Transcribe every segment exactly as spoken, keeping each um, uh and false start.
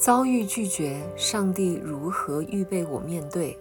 遭遇拒绝，上帝如何预备我面对？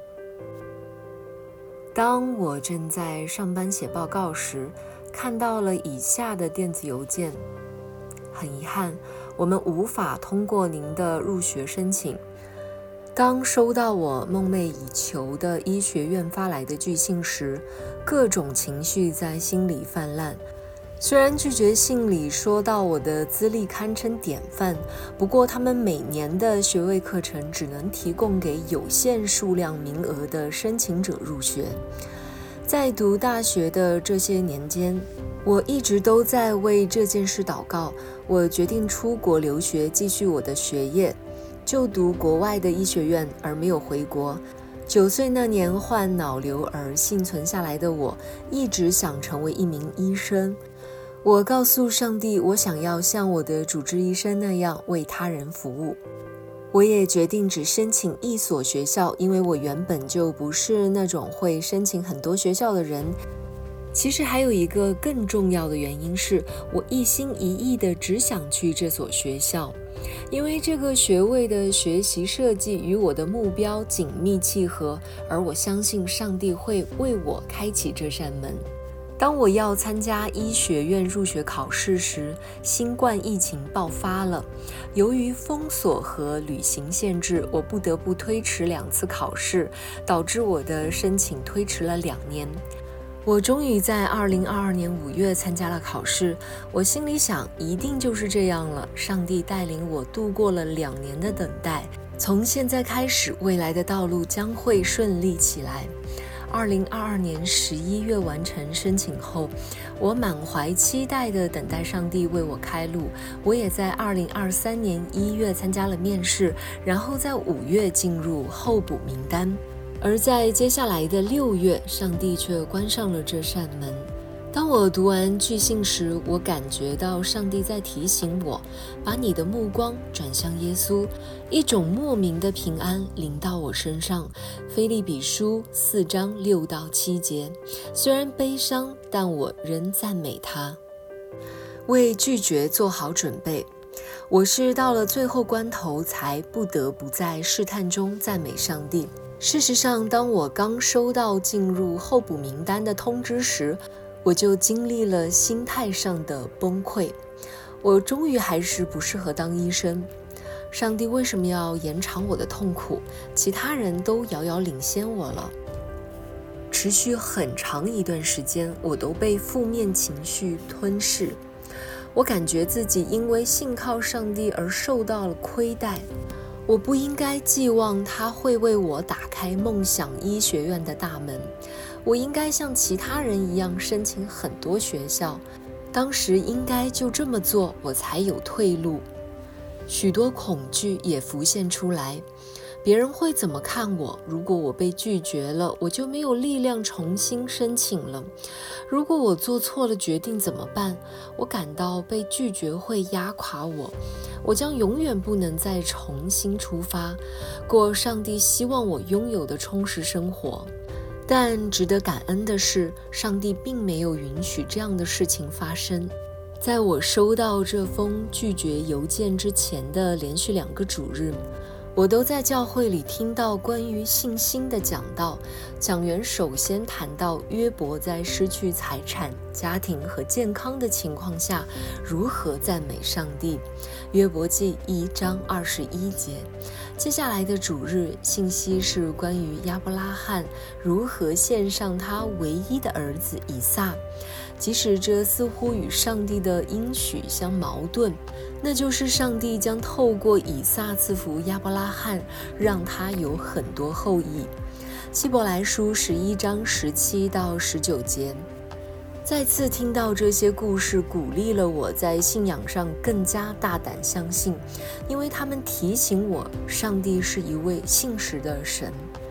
当我正在上班写报告时，看到了以下的电子邮件：很遗憾，我们无法通过您的入学申请。当收到我梦寐以求的医学院发来的拒信时，各种情绪在心里泛滥。虽然拒绝信里说到我的资历堪称典范，不过他们每年的学位课程只能提供给有限数量名额的申请者入学。在读大学的这些年间，我一直都在为这件事祷告。我决定出国留学，继续我的学业，就读国外的医学院，而没有回国。九岁那年患脑瘤而幸存下来的我，一直想成为一名医生。我告诉上帝，我想要像我的主治医生那样为他人服务。我也决定只申请一所学校，因为我原本就不是那种会申请很多学校的人。其实还有一个更重要的原因是，我一心一意的只想去这所学校，因为这个学位的学习设计与我的目标紧密契合，而我相信上帝会为我开启这扇门。当我要参加医学院入学考试时，新冠疫情爆发了。由于封锁和旅行限制，我不得不推迟两次考试，导致我的申请推迟了两年。我终于在二零二二年五月参加了考试，我心里想，一定就是这样了。上帝带领我度过了两年的等待，从现在开始，未来的道路将会顺利起来。二零二二年十一月完成申请后，我满怀期待地等待上帝为我开路。我也在二零二三年一月参加了面试，然后在五月进入候补名单。而在接下来的六月，上帝却关上了这扇门。当我读完拒信时，我感觉到上帝在提醒我，把你的目光转向耶稣。一种莫名的平安临到我身上。腓立比书四章六到七节，虽然悲伤，但我仍赞美他。为拒绝做好准备。我是到了最后关头才不得不在试探中赞美上帝。事实上，当我刚收到进入候补名单的通知时，我就经历了心态上的崩溃。我终于还是不适合当医生。上帝为什么要延长我的痛苦？其他人都遥遥领先我了。持续很长一段时间，我都被负面情绪吞噬。我感觉自己因为信靠上帝而受到了亏待。我不应该寄望他会为我打开梦想医学院的大门。我应该像其他人一样申请很多学校。当时应该就这么做，我才有退路。许多恐惧也浮现出来。别人会怎么看我？如果我被拒绝了，我就没有力量重新申请了。如果我做错了决定怎么办？我感到被拒绝会压垮我，我将永远不能再重新出发，过上帝希望我拥有的充实生活。但值得感恩的是，上帝并没有允许这样的事情发生。在我收到这封拒绝邮件之前的连续两个主日，我都在教会里听到关于信心的讲道。讲员首先谈到约伯在失去财产、家庭和健康的情况下如何赞美上帝。约伯记一章二十一节。接下来的主日信息是关于亚伯拉罕如何献上他唯一的儿子以撒，即使这似乎与上帝的应许相矛盾，那就是上帝将透过以撒赐福亚伯拉罕，让他有很多后裔。希伯来书十一章十七到十九节。再次听到这些故事，鼓励了我在信仰上更加大胆相信，因为他们提醒我，上帝是一位信实的神。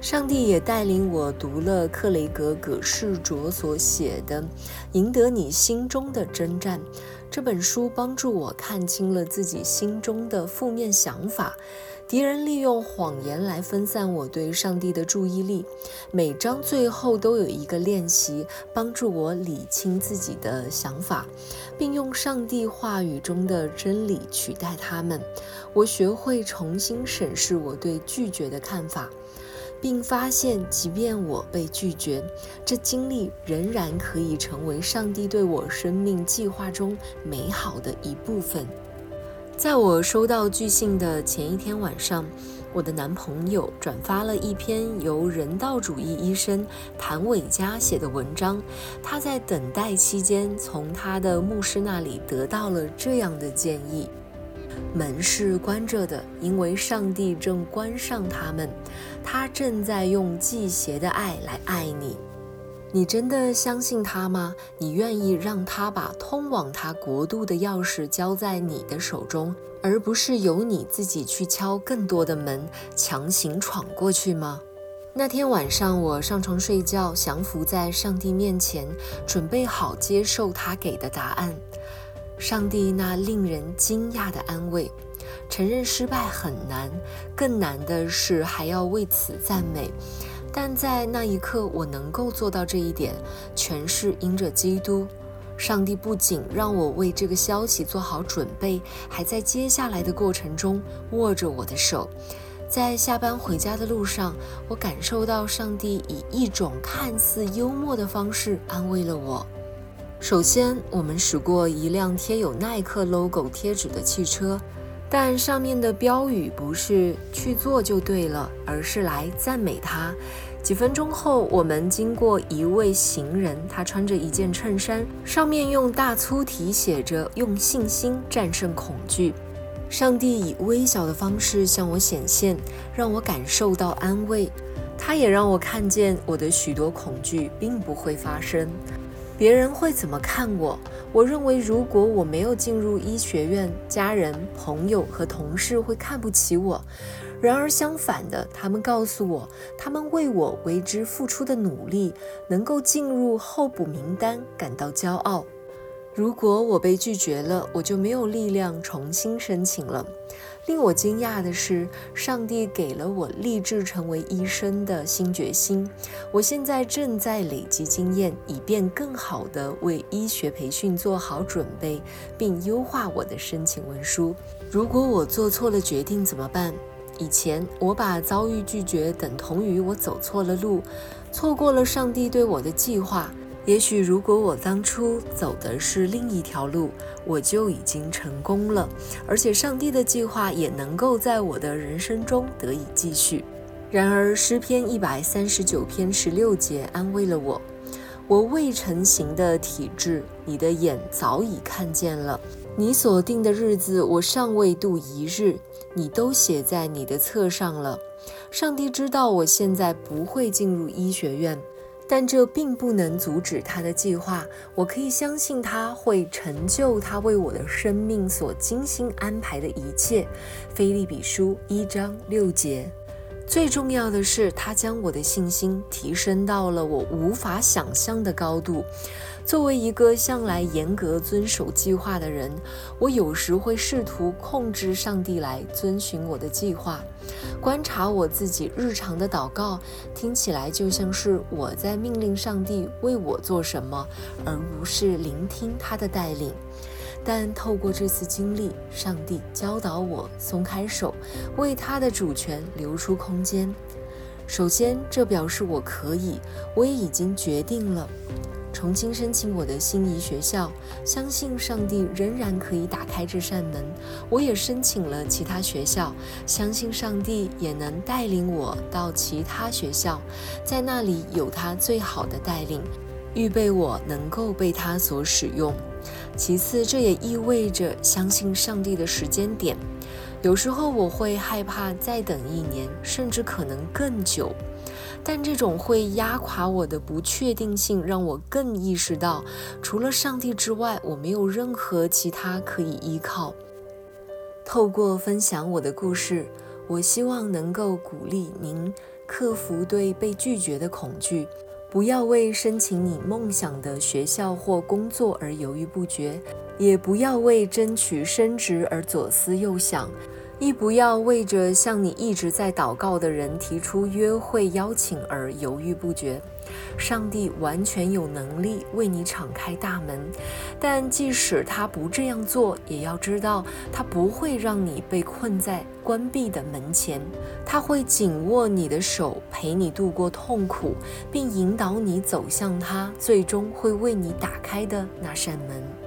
上帝也带领我读了克雷格·葛士卓所写的《赢得你心中的征战》这本书，帮助我看清了自己心中的负面想法。敌人利用谎言来分散我对上帝的注意力。每章最后都有一个练习，帮助我理清自己的想法，并用上帝话语中的真理取代它们。我学会重新审视我对拒绝的看法，并发现即便我被拒绝，这经历仍然可以成为上帝对我生命计划中美好的一部分。在我收到拒信的前一天晚上，我的男朋友转发了一篇由人道主义医生谭伟嘉写的文章。他在等待期间从他的牧师那里得到了这样的建议：门是关着的，因为上帝正关上它们，他正在用忌邪的爱来爱你。你真的相信他吗？你愿意让他把通往他国度的钥匙交在你的手中，而不是由你自己去敲更多的门，强行闯过去吗？那天晚上我上床睡觉，降服在上帝面前，准备好接受他给的答案。上帝那令人惊讶的安慰。承认失败很难，更难的是还要为此赞美。但在那一刻，我能够做到这一点，全是因着基督。上帝不仅让我为这个消息做好准备，还在接下来的过程中握着我的手。在下班回家的路上，我感受到上帝以一种看似幽默的方式安慰了我。首先，我们驶过一辆贴有耐克 logo 贴纸的汽车，但上面的标语不是去做就对了，而是来赞美他。几分钟后，我们经过一位行人，他穿着一件衬衫，上面用大粗体写着用信心战胜恐惧。上帝以微小的方式向我显现，让我感受到安慰。他也让我看见我的许多恐惧并不会发生。别人会怎么看我？我认为如果我没有进入医学院，家人、朋友和同事会看不起我。然而相反的，他们告诉我，他们为我为之付出的努力，能够进入候补名单感到骄傲。如果我被拒绝了，我就没有力量重新申请了。令我惊讶的是，上帝给了我立志成为医生的新决心。我现在正在累积经验，以便更好地为医学培训做好准备，并优化我的申请文书。如果我做错了决定怎么办？以前我把遭遇拒绝等同于我走错了路，错过了上帝对我的计划。也许如果我当初走的是另一条路，我就已经成功了，而且上帝的计划也能够在我的人生中得以继续。然而诗篇一百三十九篇十六节安慰了我：我未成形的体质，你的眼早已看见了。你所定的日子，我尚未度一日，你都写在你的册上了。上帝知道我现在不会进入医学院，但这并不能阻止他的计划。我可以相信他会成就他为我的生命所精心安排的一切。腓立比书一章六节。最重要的是，他将我的信心提升到了我无法想象的高度。作为一个向来严格遵守计划的人，我有时会试图控制上帝来遵循我的计划。观察我自己日常的祷告，听起来就像是我在命令上帝为我做什么，而不是聆听他的带领。但透过这次经历，上帝教导我松开手，为他的主权留出空间。首先，这表示我可以，我也已经决定了重新申请我的心仪学校，相信上帝仍然可以打开这扇门。我也申请了其他学校，相信上帝也能带领我到其他学校，在那里有他最好的带领，预备我能够被他所使用。其次，这也意味着相信上帝的时间点。有时候我会害怕再等一年，甚至可能更久。但这种会压垮我的不确定性，让我更意识到，除了上帝之外，我没有任何其他可以依靠。透过分享我的故事，我希望能够鼓励您克服对被拒绝的恐惧。不要为申请你梦想的学校或工作而犹豫不决，也不要为争取升职而左思右想，亦不要为着向你一直在祷告的人提出约会邀请而犹豫不决。上帝完全有能力为你敞开大门，但即使他不这样做，也要知道他不会让你被困在关闭的门前，他会紧握你的手，陪你度过痛苦，并引导你走向他最终会为你打开的那扇门。